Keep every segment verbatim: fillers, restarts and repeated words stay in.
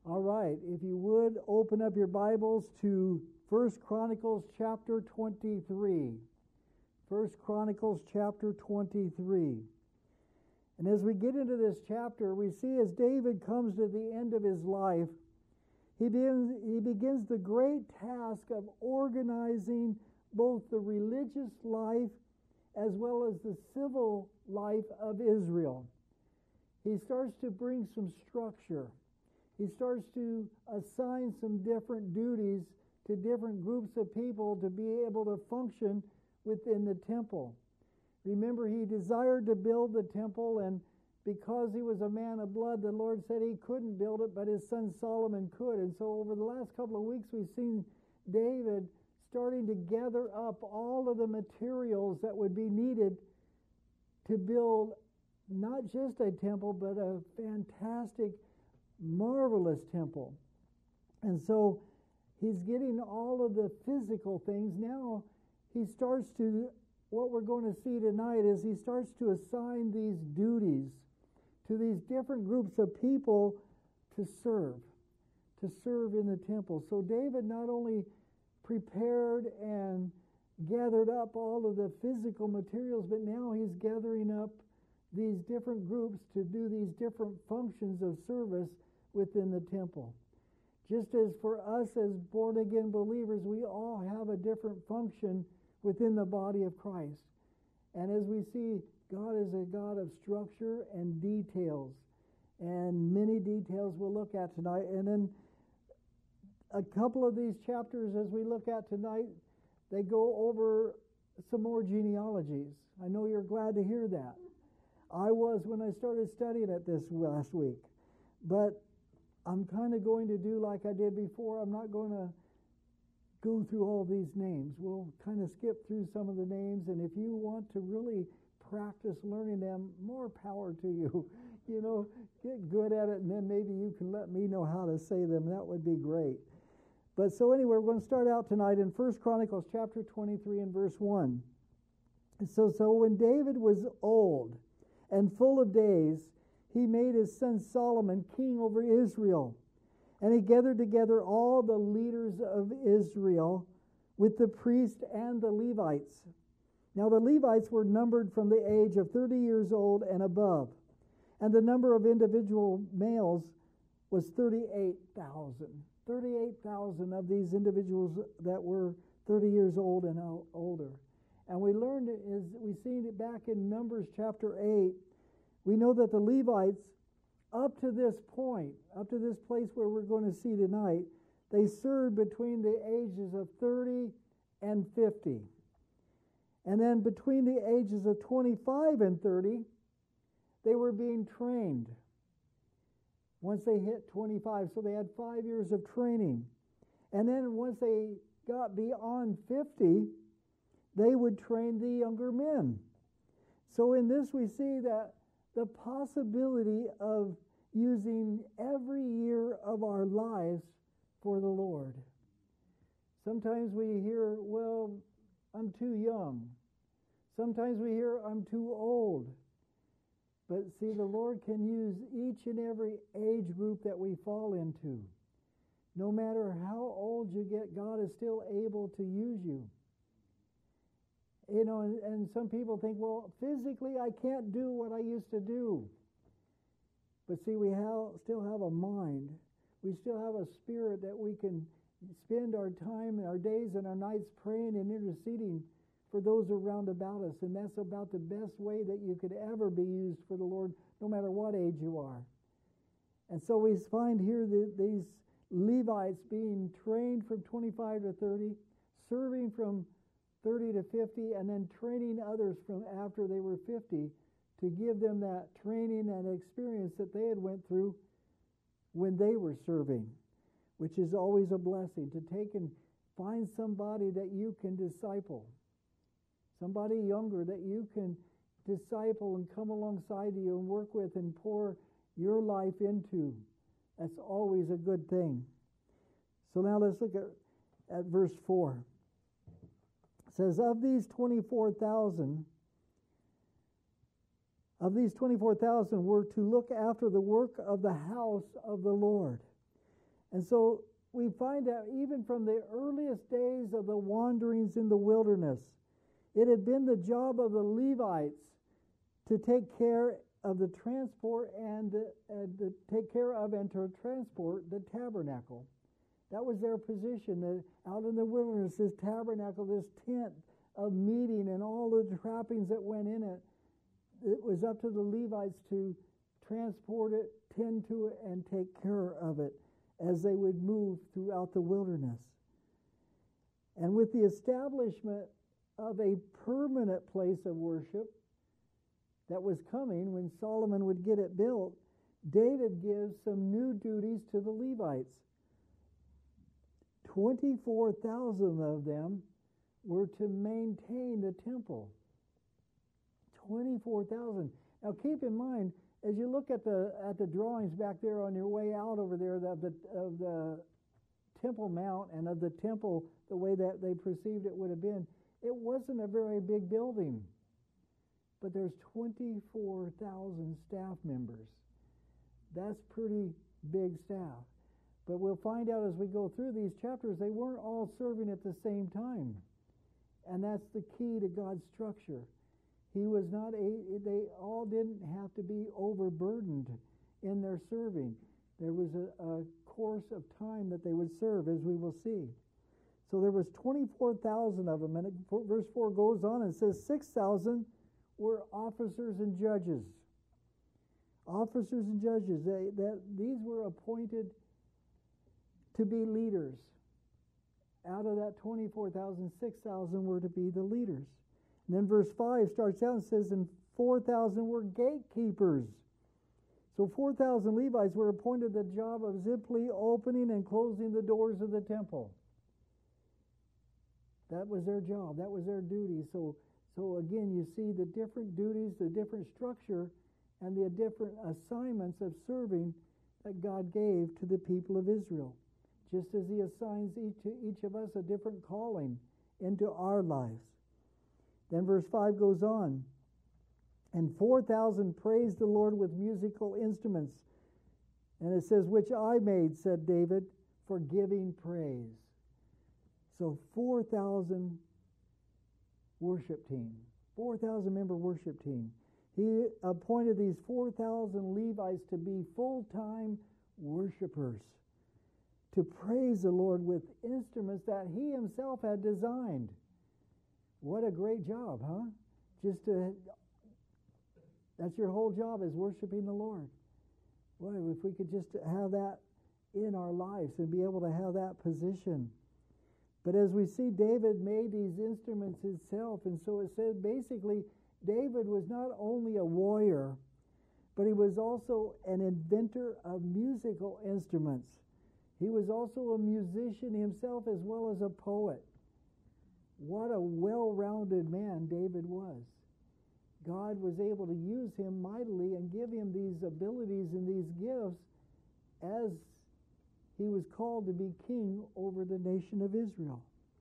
All right, if you would open up your Bibles to First Chronicles chapter twenty-three. First Chronicles chapter twenty-three. And as we get into this chapter, we see as David comes to the end of his life, he begins, he begins the great task of organizing both the religious life as well as the civil life of Israel. He starts to bring some structure. He starts to assign some different duties to different groups of people to be able to function within the temple. Remember, he desired to build the temple, and because he was a man of blood, the Lord said he couldn't build it, but his son Solomon could. And so over the last couple of weeks, we've seen David starting to gather up all of the materials that would be needed to build not just a temple, but a fantastic, marvelous temple. And so he's getting all of the physical things. Now he starts to, what we're going to see tonight is he starts to assign these duties to these different groups of people to serve, to serve in the temple. So David not only prepared and gathered up all of the physical materials, but now he's gathering up these different groups to do these different functions of service within the temple. Just as for us as born-again believers, we all have a different function within the body of Christ. And as we see, God is a God of structure and details. And many details we'll look at tonight. And then a couple of these chapters as we look at tonight, they go over some more genealogies. I know you're glad to hear that. I was when I started studying it this last week. But I'm kind of going to do like I did before. I'm not going to go through all these names. We'll kind of skip through some of the names, and if you want to really practice learning them, more power to you. You know, get good at it, and then maybe you can let me know how to say them. That would be great. But so anyway, we're going to start out tonight in First Chronicles chapter twenty-three and verse one. So, so when David was old and full of days, he made his son Solomon king over Israel. And he gathered together all the leaders of Israel with the priests and the Levites. Now the Levites were numbered from the age of thirty years old and above. And the number of individual males was thirty-eight thousand. thirty-eight thousand of these individuals that were thirty years old and older. And we learned, as we seen it back in Numbers chapter eight, we know that the Levites, up to this point, up to this place where we're going to see tonight, they served between the ages of thirty and fifty. And then between the ages of twenty-five and thirty, they were being trained. Once they hit twenty-five, so they had five years of training. And then once they got beyond fifty, they would train the younger men. So in this we see that the possibility of using every year of our lives for the Lord. Sometimes we hear, well, I'm too young. Sometimes we hear, I'm too old. But see, the Lord can use each and every age group that we fall into. No matter how old you get, God is still able to use you. You know, and, and some people think, well, physically I can't do what I used to do. But see, we have, still have a mind. We still have a spirit that we can spend our time and our days and our nights praying and interceding for those around about us. And that's about the best way that you could ever be used for the Lord, no matter what age you are. And so we find here that these Levites being trained from twenty-five to thirty, serving from thirty to fifty, and then training others from after they were fifty to give them that training and experience that they had went through when they were serving, which is always a blessing, to take and find somebody that you can disciple, somebody younger that you can disciple and come alongside you and work with and pour your life into. That's always a good thing. So now let's look at, at verse four. It says, of these twenty-four thousand, of these twenty-four thousand were to look after the work of the house of the Lord, And so we find out even from the earliest days of the wanderings in the wilderness, it had been the job of the Levites to take care of the transport and, uh, to take care of and to transport the tabernacle. That was their position. The, out in the wilderness, this tabernacle, this tent of meeting and all the trappings that went in it, it was up to the Levites to transport it, tend to it, and take care of it as they would move throughout the wilderness. And with the establishment of a permanent place of worship that was coming when Solomon would get it built, David gives some new duties to the Levites. twenty-four thousand of them were to maintain the temple. twenty-four thousand. Now keep in mind, as you look at the at the drawings back there on your way out over there of the, of the Temple Mount and of the temple, the way that they perceived it would have been, it wasn't a very big building. But there's twenty-four thousand staff members. That's pretty big staff. But we'll find out as we go through these chapters, they weren't all serving at the same time. And that's the key to God's structure. He was not a, they all didn't have to be overburdened in their serving. There was a, a course of time that they would serve, as we will see. So there was twenty-four thousand of them, and it, verse four goes on and says six thousand were officers and judges. Officers and judges, they, that these were appointed to be leaders. Out of that twenty-four thousand, six thousand were to be the leaders. And then verse five starts out and says, and four thousand were gatekeepers. So four thousand Levites were appointed the job of simply opening and closing the doors of the temple. That was their job. That was their duty. So, so again, you see the different duties, the different structure, and the different assignments of serving that God gave to the people of Israel. Just as he assigns each, each of us a different calling into our lives. Then verse five goes on. And four thousand praised the Lord with musical instruments. And it says, which I made, said David, for giving praise. So four thousand worship team. four thousand member worship team. He appointed these four thousand Levites to be full-time worshipers, to praise the Lord with instruments that he himself had designed. What a great job, huh? Just to, that's your whole job, is worshiping the Lord. Boy, if we could just have that in our lives and be able to have that position. But as we see, David made these instruments himself, and so it said basically David was not only a warrior, but he was also an inventor of musical instruments. He was also a musician himself as well as a poet. What a well-rounded man David was. God was able to use him mightily and give him these abilities and these gifts as he was called to be king over the nation of Israel.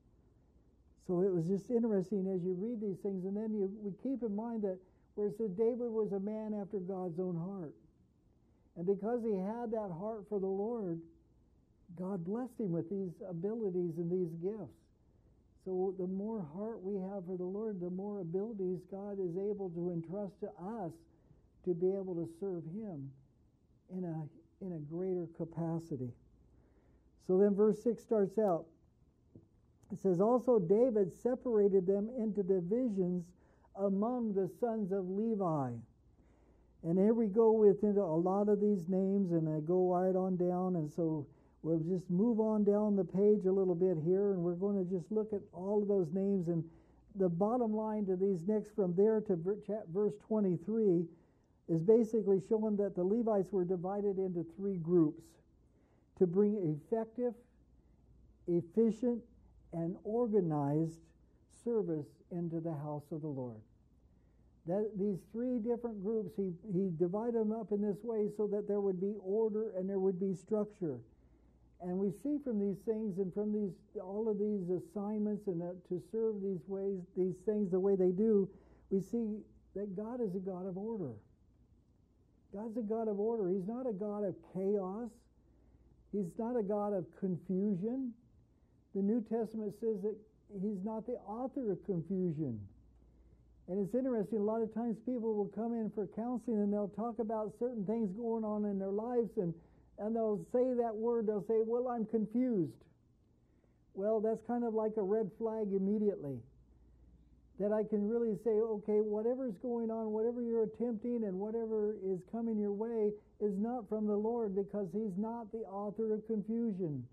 So it was just interesting as you read these things, and then you, we keep in mind that where it says David was a man after God's own heart. And because he had that heart for the Lord, God blessed him with these abilities and these gifts. So the more heart we have for the Lord, the more abilities God is able to entrust to us to be able to serve him in a, in a greater capacity. So then verse six starts out. It says, also David separated them into divisions among the sons of Levi. And here we go with into a lot of these names, and I go right on down, and so we'll just move on down the page a little bit here, and we're going to just look at all of those names. And the bottom line to these next, from there to verse twenty-three, is basically showing that the Levites were divided into three groups to bring effective, efficient, and organized service into the house of the Lord. That these three different groups, he, he divided them up in this way so that there would be order and there would be structure. And we see from these things and from these all of these assignments and uh, to serve these ways, these things the way they do, we see that God is a God of order. God's a God of order. He's not a God of chaos. He's not a God of confusion. The New Testament says that He's not the author of confusion. And it's interesting, a lot of times people will come in for counseling and they'll talk about certain things going on in their lives, and, and they'll say that word, they'll say, well, I'm confused. Well, that's kind of like a red flag immediately. That I can really say, okay, whatever's going on, whatever you're attempting and whatever is coming your way is not from the Lord, because He's not the author of confusion.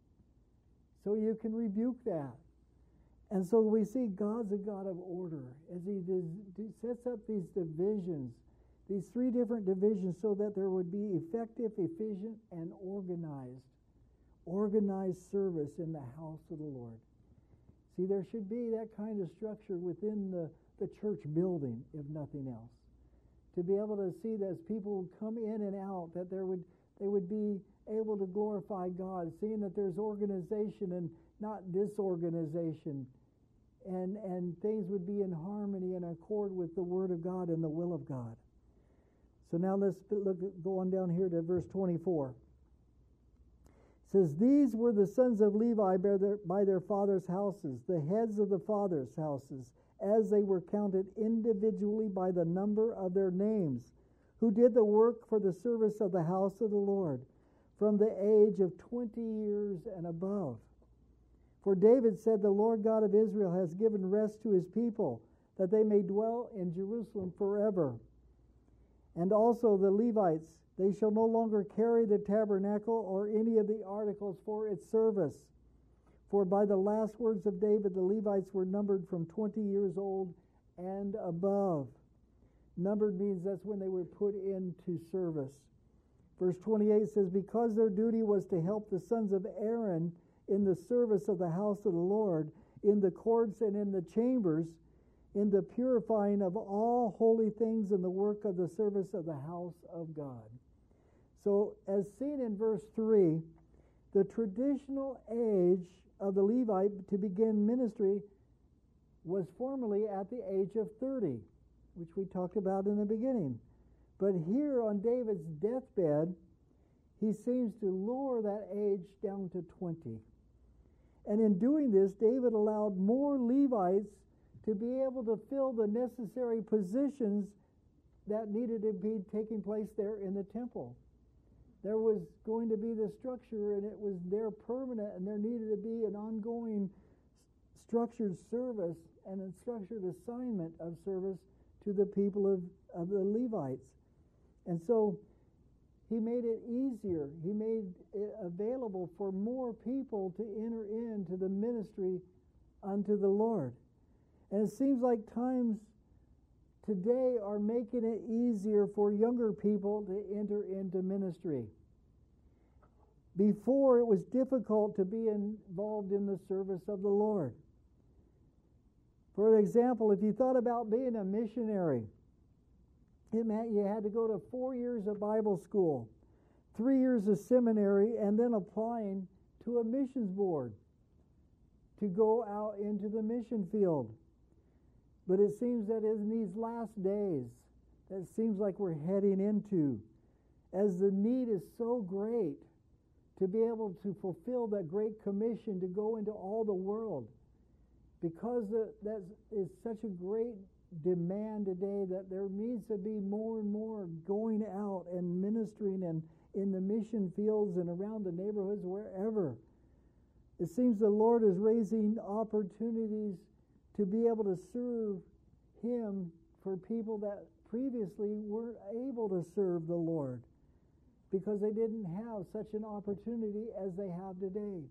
So you can rebuke that. And so we see God's a God of order as He does, sets up these divisions, these three different divisions, so that there would be effective, efficient, and organized, organized service in the house of the Lord. See, there should be that kind of structure within the, the church building, if nothing else. To be able to see that as people come in and out, that there would they would be able to glorify God, seeing that there's organization and not disorganization, and, and things would be in harmony and accord with the Word of God and the will of God. So now let's look at, go on down here to verse twenty-four. It says, these were the sons of Levi by their, by their fathers' houses, the heads of the fathers' houses, as they were counted individually by the number of their names, who did the work for the service of the house of the Lord, from the age of twenty years and above. For David said, the Lord God of Israel has given rest to His people, that they may dwell in Jerusalem forever. And also the Levites, they shall no longer carry the tabernacle or any of the articles for its service. For by the last words of David, the Levites were numbered from twenty years old and above. Numbered means that's when they were put into service. Verse twenty-eight says, because their duty was to help the sons of Aaron in the service of the house of the Lord, in the courts and in the chambers, in the purifying of all holy things in the work of the service of the house of God. So, as seen in verse three, the traditional age of the Levite to begin ministry was formerly at the age of thirty, which we talked about in the beginning. But here on David's deathbed, he seems to lower that age down to twenty. And in doing this, David allowed more Levites to be able to fill the necessary positions that needed to be taking place there in the temple. There was going to be the structure, and it was there permanent, and there needed to be an ongoing structured service and a structured assignment of service to the people of, of the Levites. And so he made it easier. He made it available for more people to enter into the ministry unto the Lord. And it seems like times today are making it easier for younger people to enter into ministry. Before, it was difficult to be involved in the service of the Lord. For example, if you thought about being a missionary, it meant you had to go to four years of Bible school, three years of seminary, and then applying to a missions board to go out into the mission field. But it seems that in these last days, that seems like we're heading into, as the need is so great to be able to fulfill that great commission to go into all the world, because that is such a great demand today that there needs to be more and more going out and ministering and in the mission fields and around the neighborhoods, wherever. It seems the Lord is raising opportunities to be able to serve Him for people that previously weren't able to serve the Lord because they didn't have such an opportunity as they have today.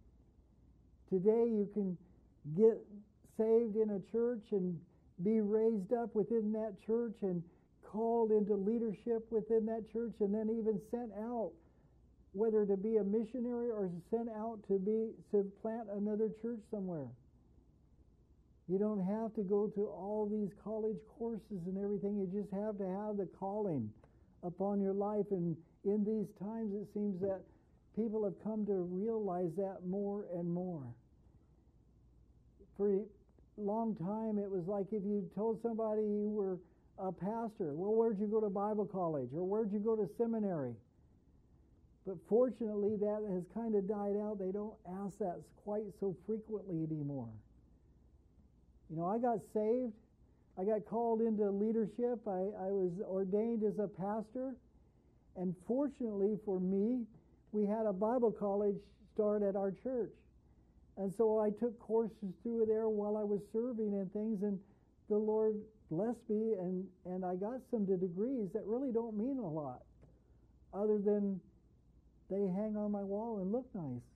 Today you can get saved in a church and be raised up within that church and called into leadership within that church, and then even sent out, whether to be a missionary or sent out to be to plant another church somewhere. You don't have to go to all these college courses and everything. You just have to have the calling upon your life. And in these times, it seems that people have come to realize that more and more. For a long time, it was like if you told somebody you were a pastor, well, where'd you go to Bible college? Or where'd you go to seminary? But fortunately, that has kind of died out. They don't ask that quite so frequently anymore. You know, I got saved. I got called into leadership. I, I was ordained as a pastor. And fortunately for me, we had a Bible college start at our church. And so I took courses through there while I was serving and things, and the Lord blessed me, and, and I got some degrees that really don't mean a lot, other than they hang on my wall and look nice.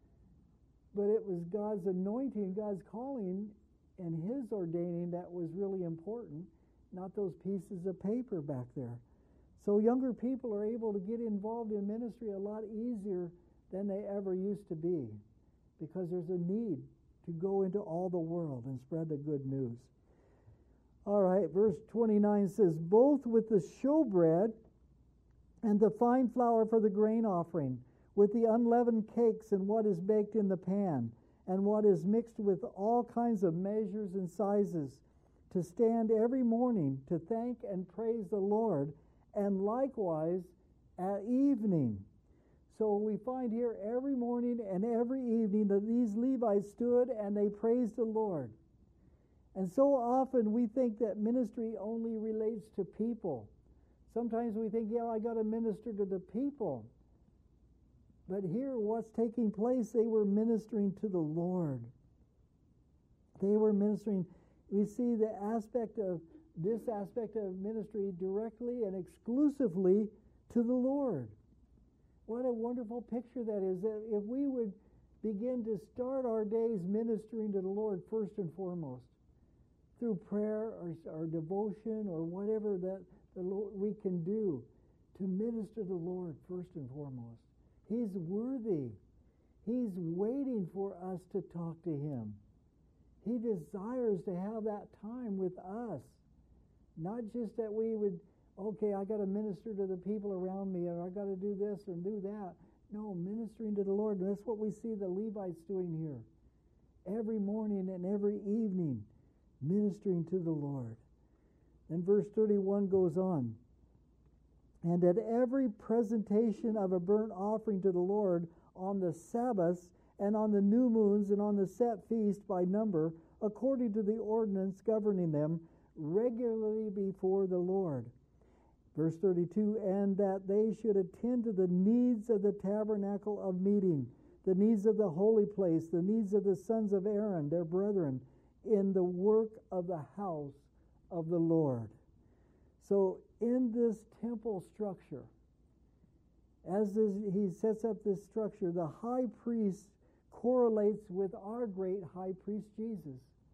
But it was God's anointing, God's calling, and His ordaining that was really important, not those pieces of paper back there. So younger people are able to get involved in ministry a lot easier than they ever used to be, because there's a need to go into all the world and spread the good news. All right, verse twenty-nine says, both with the showbread and the fine flour for the grain offering, with the unleavened cakes and what is baked in the pan, and what is mixed with all kinds of measures and sizes, to stand every morning to thank and praise the Lord, and likewise at evening. So we find here every morning and every evening that these Levites stood and they praised the Lord. And so often we think that ministry only relates to people. Sometimes we think, yeah, I got to minister to the people. But here, what's taking place, they were ministering to the Lord. They were ministering. We see the aspect of this aspect of ministry directly and exclusively to the Lord. What a wonderful picture that is, that if we would begin to start our days ministering to the Lord first and foremost, through prayer or, or devotion or whatever that the Lord, we can do to minister to the Lord first and foremost. He's worthy. He's waiting for us to talk to Him. He desires to have that time with us. Not just that we would, okay, I got to minister to the people around me, or I got to do this and do that. No, ministering to the Lord. And that's what we see the Levites doing here. Every morning and every evening, ministering to the Lord. And verse thirty-one goes on. And at every presentation of a burnt offering to the Lord on the Sabbaths and on the new moons and on the set feast by number, according to the ordinance governing them, regularly before the Lord. Verse thirty-two, and that they should attend to the needs of the tabernacle of meeting, the needs of the holy place, the needs of the sons of Aaron, their brethren, in the work of the house of the Lord. So in this temple structure, as this, he sets up this structure, the high priest correlates with our great high priest Jesus.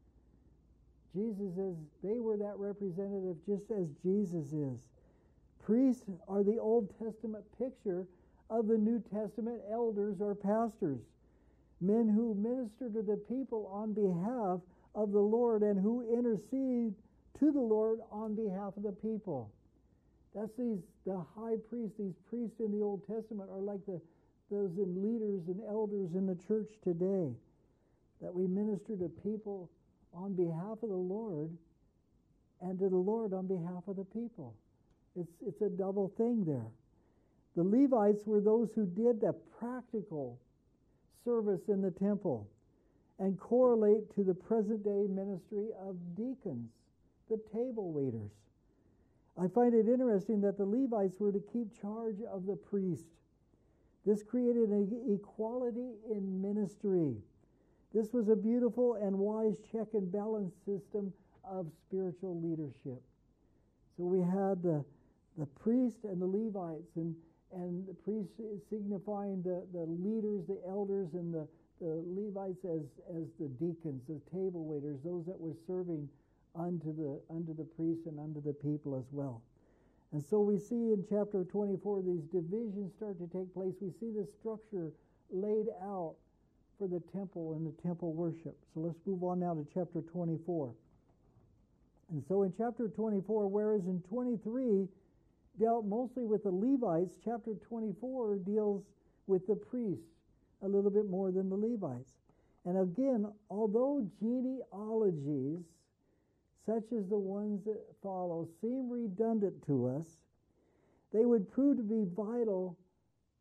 Jesus is, they were that representative just as Jesus is. Priests are the Old Testament picture of the New Testament elders or pastors, men who minister to the people on behalf of the Lord and who intercede to the Lord on behalf of the people. That's these, the high priests, these priests in the Old Testament are like the those in leaders and elders in the church today, that we minister to people on behalf of the Lord and to the Lord on behalf of the people. It's, it's a double thing there. The Levites were those who did the practical service in the temple and correlate to the present day ministry of deacons, the table waiters. I find it interesting that the Levites were to keep charge of the priest. This created an equality in ministry. This was a beautiful and wise check and balance system of spiritual leadership. So we had the, the priest and the Levites, and, and the priests signifying the, the leaders, the elders, and the, the Levites as, as the deacons, the table waiters, those that were serving unto the, unto the priests and unto the people as well. And so we see in chapter twenty-four these divisions start to take place. We see the structure laid out for the temple and the temple worship. So let's move on now to chapter twenty-four. And so in chapter twenty-four, whereas in twenty-three dealt mostly with the Levites, chapter twenty-four deals with the priests a little bit more than the Levites. And again, although genealogies such as the ones that follow seem redundant to us, they would prove to be vital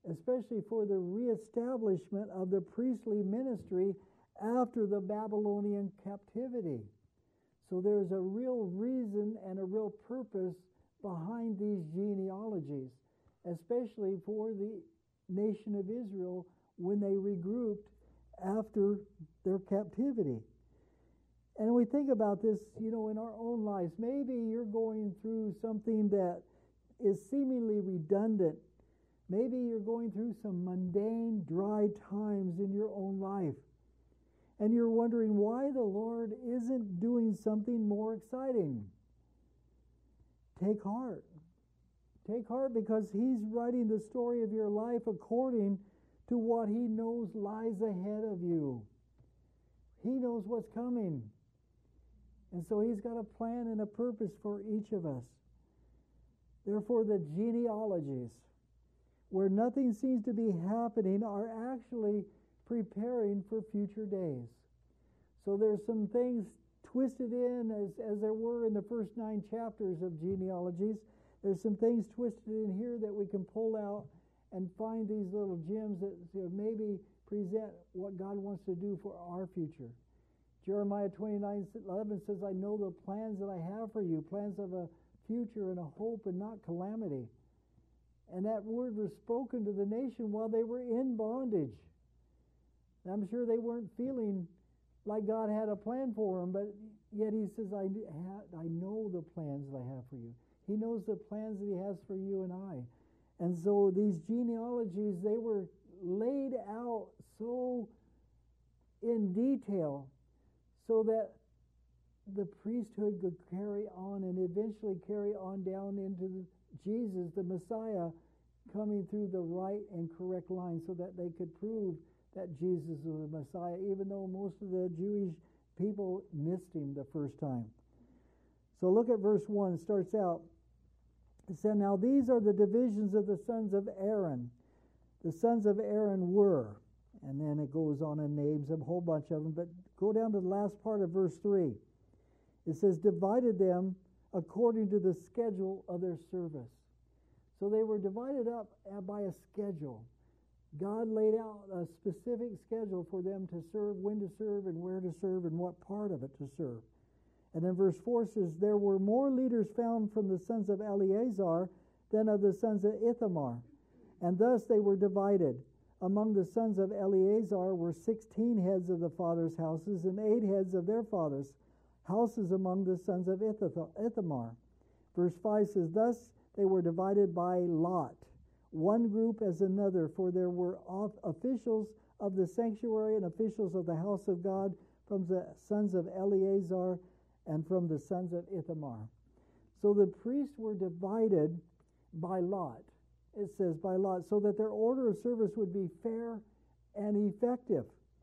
especially for the reestablishment of the priestly ministry after the Babylonian captivity. So there's a real reason and a real purpose behind these genealogies, especially for the nation of Israel when they regrouped after their captivity. And we think about this, you know, in our own lives. Maybe you're going through something that is seemingly redundant. Maybe you're going through some mundane, dry times in your own life. And you're wondering why the Lord isn't doing something more exciting. Take heart. Take heart, because He's writing the story of your life according to what He knows lies ahead of you. He knows what's coming. And so He's got a plan and a purpose for each of us. Therefore, the genealogies, where nothing seems to be happening, are actually preparing for future days. So there's some things twisted in, as, as there were in the first nine chapters of genealogies. There's some things twisted in here that we can pull out and find these little gems that, you know, maybe present what God wants to do for our future. Jeremiah twenty-nine eleven says, I know the plans that I have for you, plans of a future and a hope and not calamity. And that word was spoken to the nation while they were in bondage. And I'm sure they weren't feeling like God had a plan for them, but yet He says, I, I know the plans that I have for you. He knows the plans that He has for you and I. And so these genealogies, they were laid out so in detail so that the priesthood could carry on and eventually carry on down into the, Jesus, the Messiah, coming through the right and correct line so that they could prove that Jesus was the Messiah, even though most of the Jewish people missed Him the first time. So look at verse one. It starts out. It said, now these are the divisions of the sons of Aaron. The sons of Aaron were, and then it goes on and names a whole bunch of them, but go down to the last part of verse three. It says, divided them according to the schedule of their service. So they were divided up by a schedule. God laid out a specific schedule for them to serve, when to serve, and where to serve, and what part of it to serve. And then verse four says, there were more leaders found from the sons of Eleazar than of the sons of Ithamar. And thus they were divided. Among the sons of Eleazar were sixteen heads of the fathers' houses, and eight heads of their fathers' houses among the sons of Ithamar. Verse five says, thus they were divided by lot, one group as another, for there were officials of the sanctuary and officials of the house of God from the sons of Eleazar and from the sons of Ithamar. So the priests were divided by lot. It says by lot, so that their order of service would be fair and effective.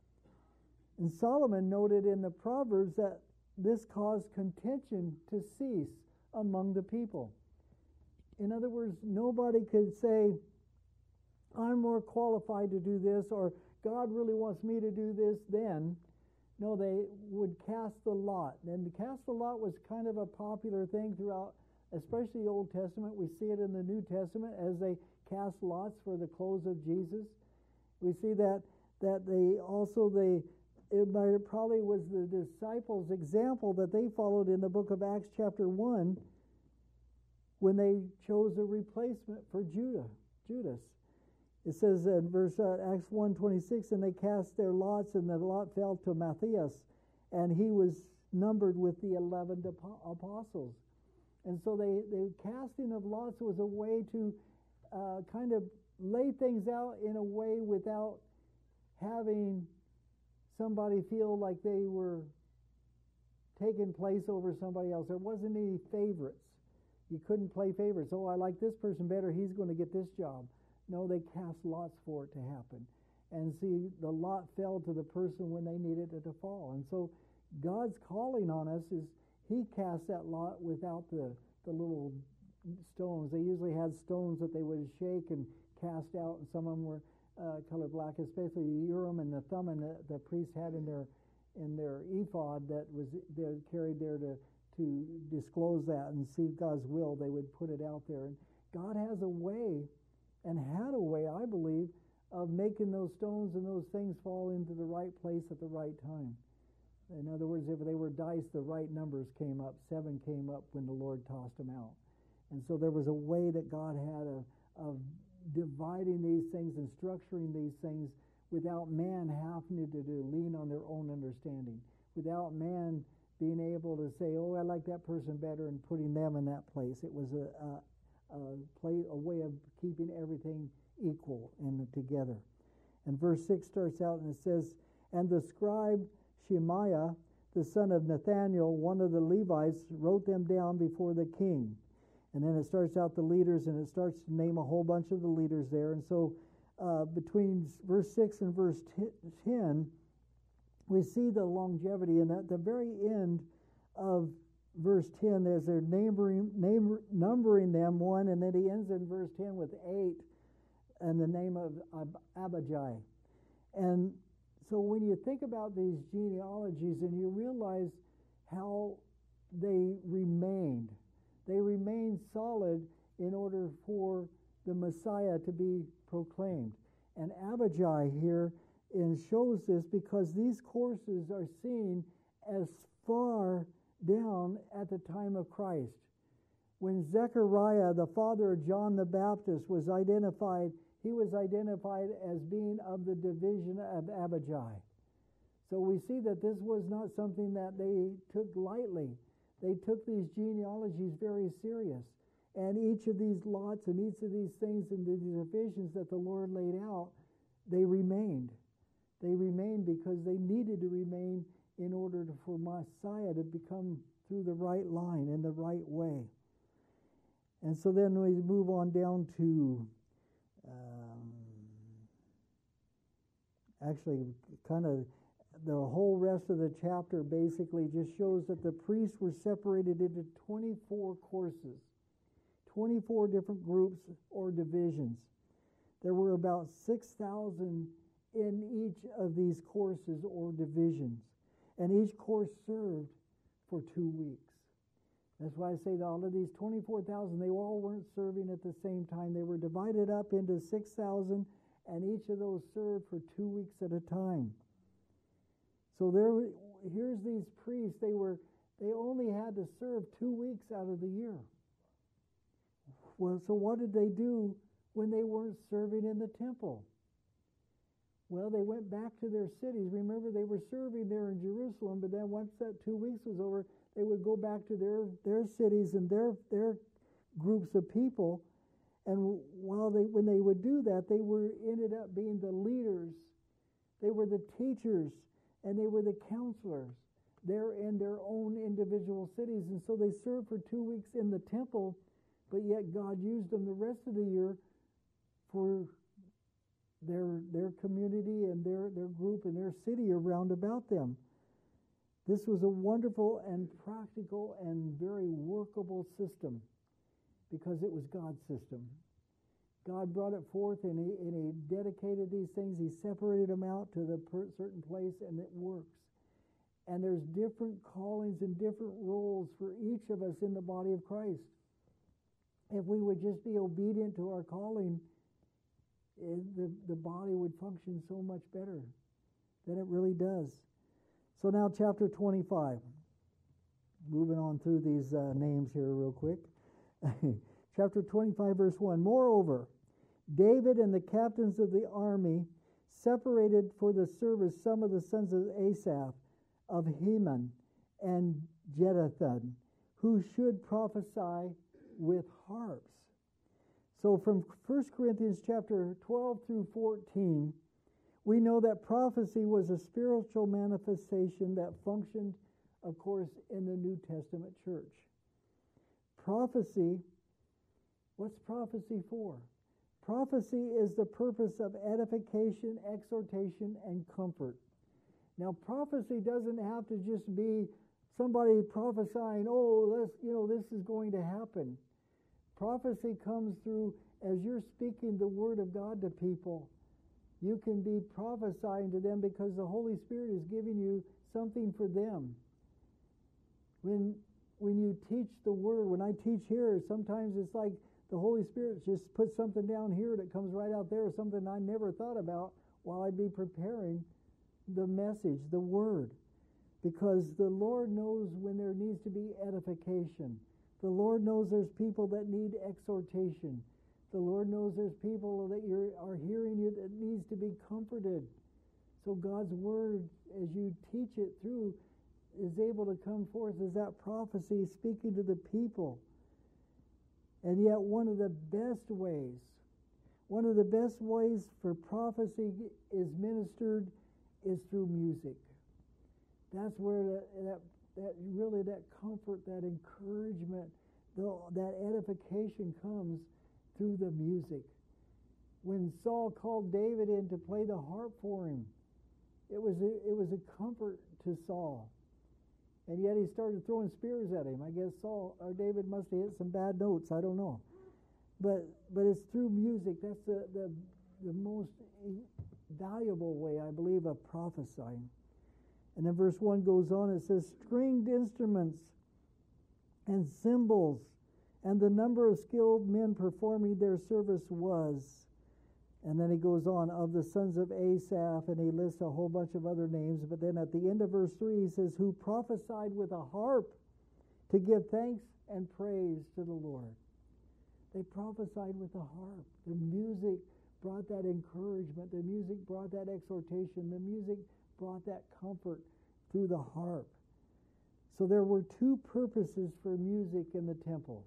And Solomon noted in the Proverbs that this caused contention to cease among the people. In other words, nobody could say, I'm more qualified to do this, or God really wants me to do this then. No, they would cast the lot. And to cast the lot was kind of a popular thing throughout, especially the Old Testament. We see it in the New Testament as they cast lots for the clothes of Jesus. We see that that they also, they it might, probably was the disciples' example that they followed in the book of Acts chapter one when they chose a replacement for Judah, Judas. It says in verse uh, Acts one twenty-six, and they cast their lots, and the lot fell to Matthias, and he was numbered with the eleven apostles. And so they, the casting of lots was a way to uh, kind of lay things out in a way without having somebody feel like they were taking place over somebody else. There wasn't any favorites. You couldn't play favorites. Oh, I like this person better, he's going to get this job. No, they cast lots for it to happen. And see, the lot fell to the person when they needed it to fall. And so God's calling on us is He cast that lot without the, the little stones. They usually had stones that they would shake and cast out, and some of them were uh, color black, especially the Urim and the Thummim that the priests had in their in their ephod that was they're carried there to, to disclose that and see God's will. They would put it out there. And God has a way and had a way, I believe, of making those stones and those things fall into the right place at the right time. In other words, if they were dice, the right numbers came up. Seven came up when the Lord tossed them out. And so there was a way that God had of, of dividing these things and structuring these things without man having to do, lean on their own understanding, without man being able to say, oh, I like that person better, and putting them in that place. It was a, a, a, play, a way of keeping everything equal and together. And verse six starts out and it says, and the scribe Shemaiah, the son of Nathaniel, one of the Levites, wrote them down before the king. And then it starts out the leaders, and it starts to name a whole bunch of the leaders there. And so uh, between verse six and verse ten, we see the longevity. And at the very end of verse ten, there's their numbering, name, numbering them one, and then he ends in verse ten with eight, and the name of Ab- Abijah. And so when you think about these genealogies and you realize how they remained, they remained solid in order for the Messiah to be proclaimed. And Abijah here and shows this because these courses are seen as far down at the time of Christ. When Zechariah, the father of John the Baptist, was identified, he was identified as being of the division of Abijah. So we see that this was not something that they took lightly. They took these genealogies very serious. And each of these lots and each of these things and these divisions that the Lord laid out, they remained. They remained because they needed to remain in order to, for Messiah to become through the right line in the right way. And so then we move on down to um, actually kind of the whole rest of the chapter basically just shows that the priests were separated into twenty-four courses, twenty-four different groups or divisions. There were about six thousand in each of these courses or divisions, and each course served for two weeks. That's why I say that all of these twenty-four thousand, they all weren't serving at the same time. They were divided up into six thousand, and each of those served for two weeks at a time. So there, here's these priests. They were, they only had to serve two weeks out of the year. Well, so what did they do when they weren't serving in the temple? Well, they went back to their cities. Remember, they were serving there in Jerusalem, but then once that two weeks was over, they would go back to their, their cities and their their groups of people. And while they when they would do that, they were ended up being the leaders. They were the teachers, and they were the counselors. They're in their own individual cities. And so they served for two weeks in the temple, but yet God used them the rest of the year for their their community and their, their group and their city around about them. This was a wonderful and practical and very workable system because it was God's system. God brought it forth and he, and he dedicated these things. He separated them out to the per certain place, and it works. And there's different callings and different roles for each of us in the body of Christ. If we would just be obedient to our calling, the, the body would function so much better than it really does. So now chapter twenty-five. Moving on through these uh, names here real quick. Chapter twenty-five, verse one. Moreover, David and the captains of the army separated for the service some of the sons of Asaph, of Heman and Jeduthun, who should prophesy with harps. So from First Corinthians chapter twelve through fourteen, we know that prophecy was a spiritual manifestation that functioned, of course, in the New Testament church. Prophecy, what's prophecy for? Prophecy is the purpose of edification, exhortation, and comfort. Now, prophecy doesn't have to just be somebody prophesying, oh, this, you know, this is going to happen. Prophecy comes through as you're speaking the word of God to people. You can be prophesying to them because the Holy Spirit is giving you something for them. When when you teach the word, when I teach here, sometimes it's like the Holy Spirit just puts something down here that comes right out there, something I never thought about while I'd be preparing the message, the word. Because the Lord knows when there needs to be edification. The Lord knows there's people that need exhortation. The Lord knows there's people that you are hearing you that needs to be comforted. So God's word, as you teach it through, is able to come forth as that prophecy speaking to the people. And yet one of the best ways, one of the best ways for prophecy is ministered is through music. That's where that, that, that really that comfort, that encouragement, the, that edification comes through the music. When Saul called David in to play the harp for him, it was a, it was a comfort to Saul. And yet he started throwing spears at him. I guess Saul or David must have hit some bad notes. I don't know. But but it's through music. That's the, the, the most valuable way, I believe, of prophesying. And then verse one goes on. It says, stringed instruments and cymbals, and the number of skilled men performing their service was. And then he goes on, of the sons of Asaph, and he lists a whole bunch of other names. But then at the end of verse three, he says, who prophesied with a harp to give thanks and praise to the Lord. They prophesied with a harp. The music brought that encouragement. The music brought that exhortation. The music brought that comfort through the harp. So there were two purposes for music in the temple.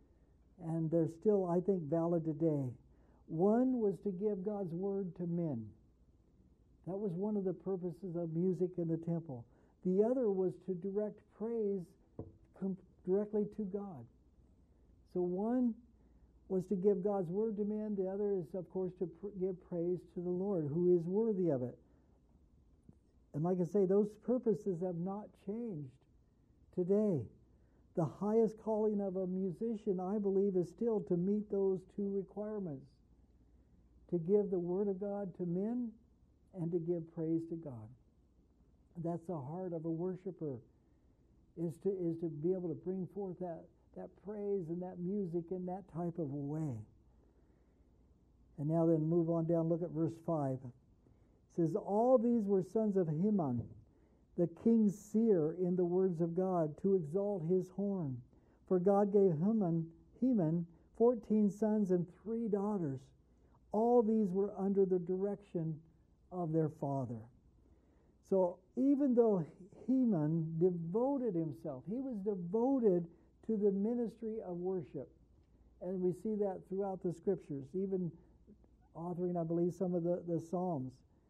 And they're still, I think, valid today. One was to give God's word to men. That was one of the purposes of music in the temple. The other was to direct praise com- directly to God. So one was to give God's word to men. The other is, of course, to pr- give praise to the Lord, who is worthy of it. And like I say, those purposes have not changed today. The highest calling of a musician, I believe, is still to meet those two requirements. To give the word of God to men and to give praise to God. That's the heart of a worshiper, is to is to be able to bring forth that, that praise and that music in that type of a way. And now then move on down, look at verse five. It says, all these were sons of Heman, the king's seer in the words of God, to exalt his horn. For God gave Heman, Heman fourteen sons and three daughters. All these were under the direction of their father. So even though Heman devoted himself, he was devoted to the ministry of worship. And we see that throughout the scriptures, even authoring, I believe, some of the, the Psalms.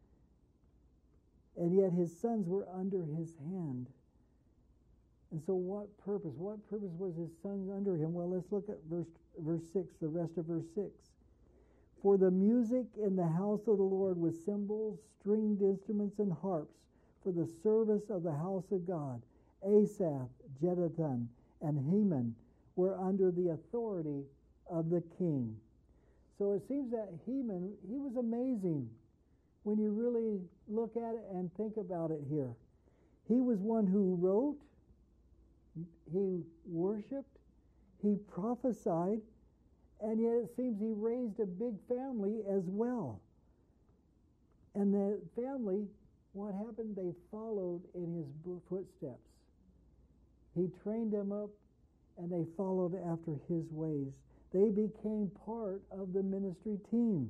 And yet his sons were under his hand. And so what purpose? What purpose was his sons under him? Well, let's look at verse verse six, the rest of verse six. For the music in the house of the Lord with cymbals, stringed instruments, and harps, for the service of the house of God, Asaph, Jeduthun, and Heman were under the authority of the king. So it seems that Heman, he was amazing when you really look at it and think about it here. He was one who wrote, he worshiped, he prophesied, and yet it seems he raised a big family as well. And the family, what happened? They followed in his footsteps. He trained them up, and they followed after his ways. They became part of the ministry team,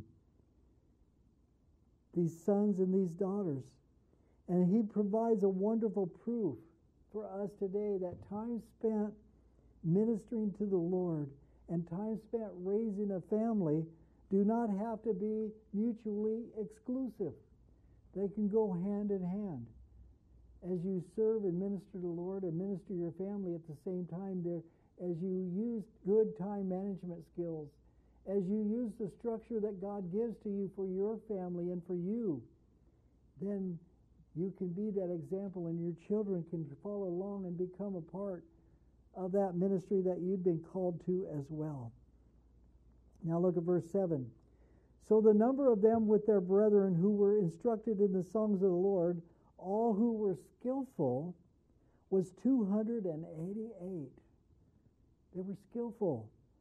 these sons and these daughters. And he provides a wonderful proof for us today that time spent ministering to the Lord and time spent raising a family do not have to be mutually exclusive. They can go hand in hand. As you serve and minister to the Lord and minister your family at the same time, there, as you use good time management skills, as you use the structure that God gives to you for your family and for you, then you can be that example, and your children can follow along and become a part of that ministry that you've been called to as well. Now look at verse seven. So the number of them with their brethren who were instructed in the songs of the Lord, all who were skillful, was two hundred eighty-eight. They were skillful.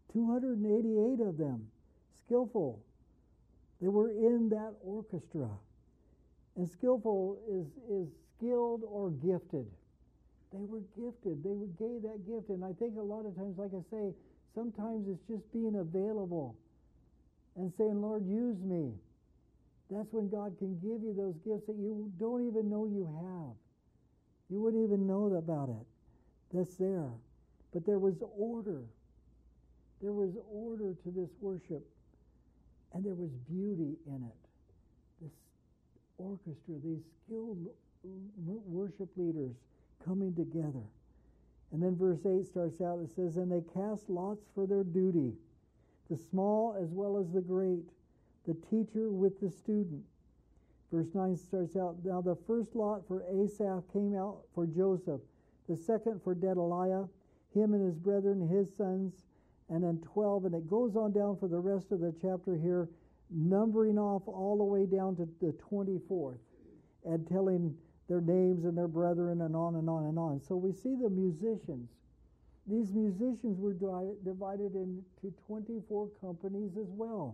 two hundred eighty-eight of them, skillful. They were in that orchestra. And skillful is, is skilled or gifted. They were gifted. They gave that gift. And I think a lot of times, like I say, sometimes it's just being available and saying, Lord, use me. That's when God can give you those gifts that you don't even know you have. You wouldn't even know about it. That's there. But there was order. There was order to this worship. And there was beauty in it. This orchestra, these skilled worship leaders coming together. And then verse eight starts out, it says, and they cast lots for their duty, the small as well as the great, the teacher with the student. Verse nine starts out, now the first lot for Asaph came out for Joseph, the second for Gedaliah, him and his brethren, his sons, and then twelve, and it goes on down for the rest of the chapter here, numbering off all the way down to the twenty-fourth, and telling their names and their brethren, and on and on and on. So we see the musicians. These musicians were di- divided into twenty-four companies as well,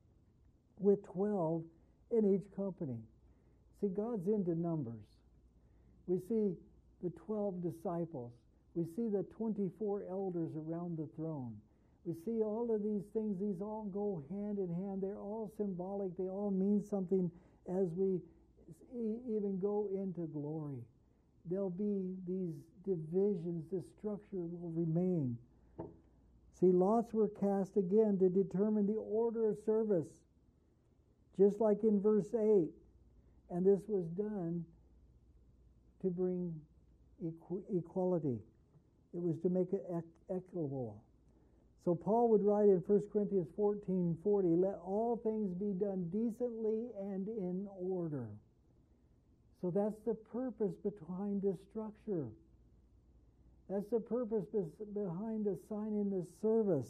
with twelve in each company. See, God's into numbers. We see the twelve disciples. We see the twenty-four elders around the throne. We see all of these things. These all go hand in hand. They're all symbolic. They all mean something as we even go into glory. There'll be these divisions. The structure will remain. See, lots were cast again to determine the order of service, just like in verse eight. And this was done to bring equ- equality. It was to make it ec- equitable. So Paul would write in First Corinthians fourteen forty, let all things be done decently and in order. So that's the purpose behind this structure. That's the purpose behind assigning this service.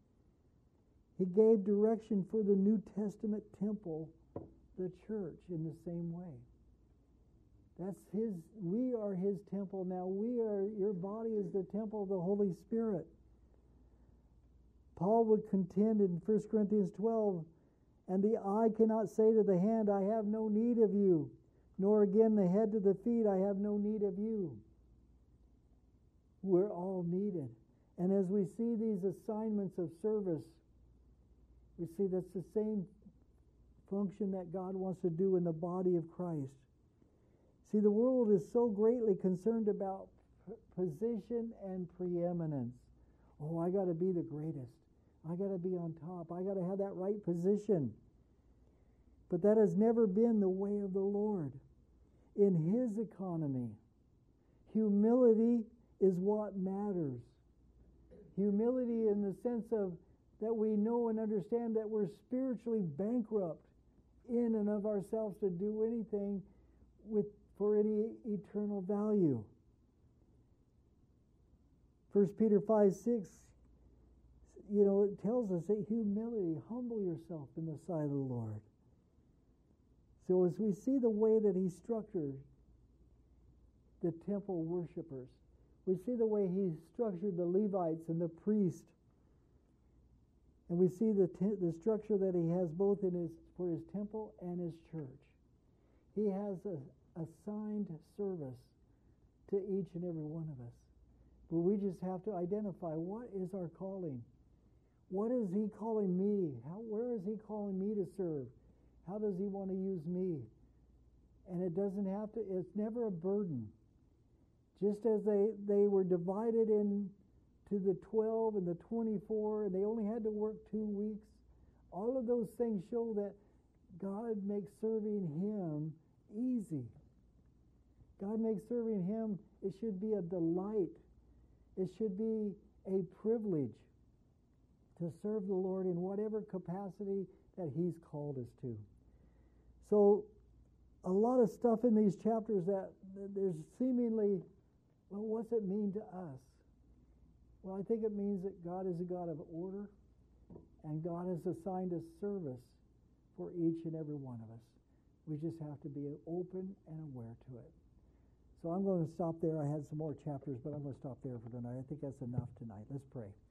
He gave direction for the New Testament temple, the church, in the same way. That's his, we are his temple now. We are, your body is the temple of the Holy Spirit. Paul would contend in First Corinthians twelve, and the eye cannot say to the hand, I have no need of you, nor again the head to the feet, I have no need of you. We're all needed. And as we see these assignments of service, we see that's the same function that God wants to do in the body of Christ. See, the world is so greatly concerned about p- position and preeminence. Oh, I got to be the greatest. I got to be on top. I got to have that right position. But that has never been the way of the Lord. In his economy, humility is what matters. Humility in the sense of that we know and understand that we're spiritually bankrupt in and of ourselves to do anything with for any eternal value. First Peter five six, you know, it tells us that humility, humble yourself in the sight of the Lord. So as we see the way that he structured the temple worshipers, we see the way he structured the Levites and the priests, and we see the te- the structure that he has both in his for his temple and his church. He has a assigned service to each and every one of us. But we just have to identify, what is our calling? What is he calling me? How, where is he calling me to serve? How does he want to use me? And it doesn't have to, it's never a burden. Just as they, they were divided into the twelve and the twenty-four, and they only had to work two weeks, all of those things show that God makes serving him easy. God makes serving him, it should be a delight. It should be a privilege to serve the Lord in whatever capacity that he's called us to. So a lot of stuff in these chapters that there's seemingly, well, what's it mean to us? Well, I think it means that God is a God of order, and God has assigned a service for each and every one of us. We just have to be open and aware to it. So I'm going to stop there. I had some more chapters, but I'm going to stop there for tonight. I think that's enough tonight. Let's pray.